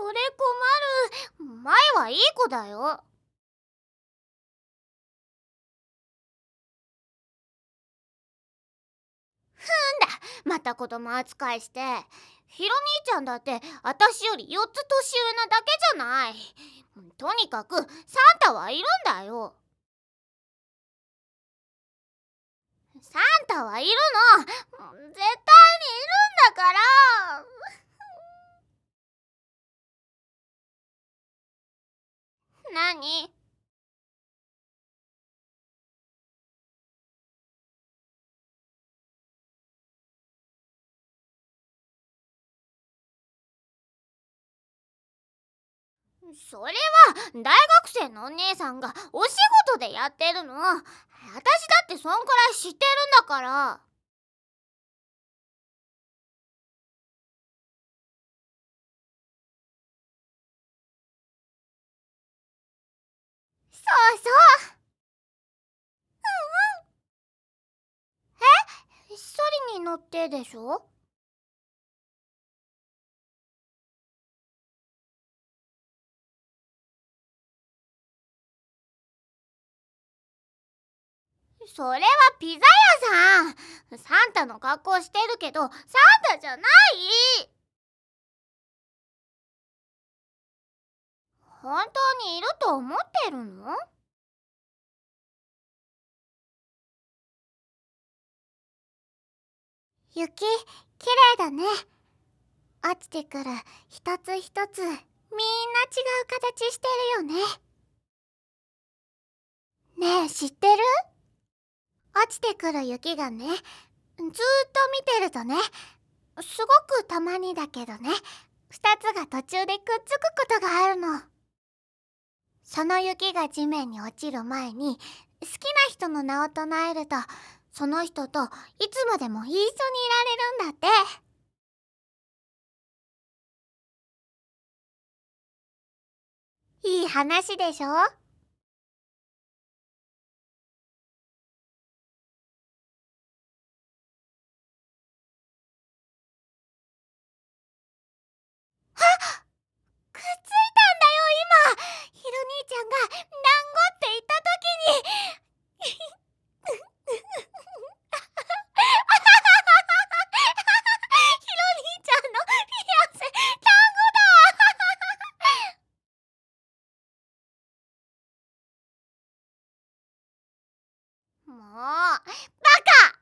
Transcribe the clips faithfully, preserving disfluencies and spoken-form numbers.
それ困る。前はいい子だよ。また子供扱いして。ヒロ兄ちゃんだって私よりよっつ年上なだけじゃない。とにかくサンタはいるんだよ。サンタはいるの。絶対にいるんだから。何？それは大学生のお姉さんがお仕事でやってるの。私だってそんくらい知ってるんだから。そうそう。ソリに乗ってでしょ。それはピザ屋さん。サンタの格好してるけどサンタじゃない。本当にいると思ってるの？雪、きれいだね。落ちてくる一つ一つみんな違う形してるよね。ねえ、知ってる？落ちてくる雪がね、ずーっと見てるとね、すごくたまにだけどね、二つが途中でくっつくことがあるの。その雪が地面に落ちる前に好きな人の名を唱えると、その人といつまでも一緒にいられるんだって。いい話でしょ？くっついたんだよ今。ヒロ兄ちゃんが団子って言った時に。ヒロ兄ちゃんのピアス団子だ。もうバカ。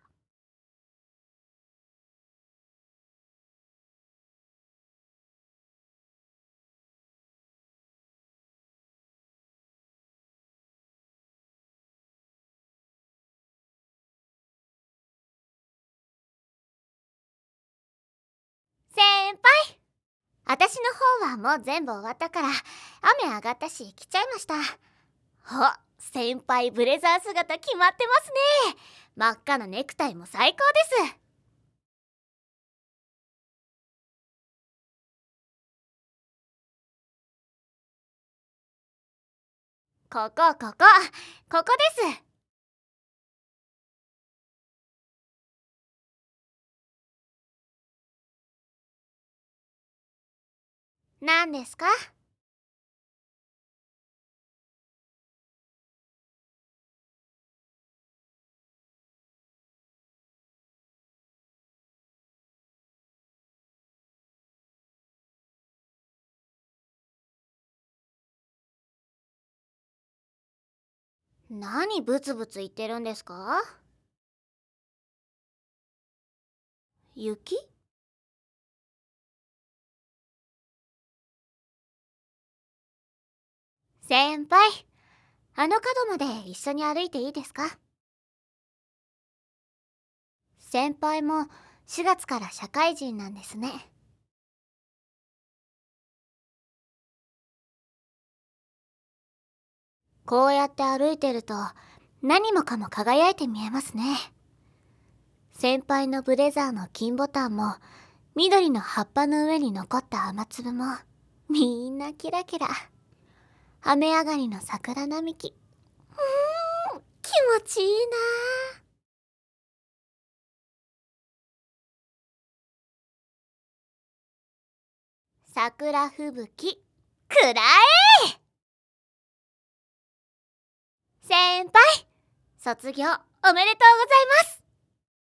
先輩、私の方はもう全部終わったから、雨上がったし来ちゃいました。あ、先輩ブレザー姿決まってますね。真っ赤なネクタイも最高です。ここここここです。何ですか？何ブツブツ言ってるんですか？雪？先輩、あの角まで一緒に歩いていいですか？先輩もしがつから社会人なんですね。こうやって歩いてると何もかも輝いて見えますね。先輩のブレザーの金ボタンも緑の葉っぱの上に残った雨粒もみんなキラキラ。雨上がりの桜並木。うーん、気持ちいいな。 桜吹雪くらえ。先輩、卒業おめでとうございます。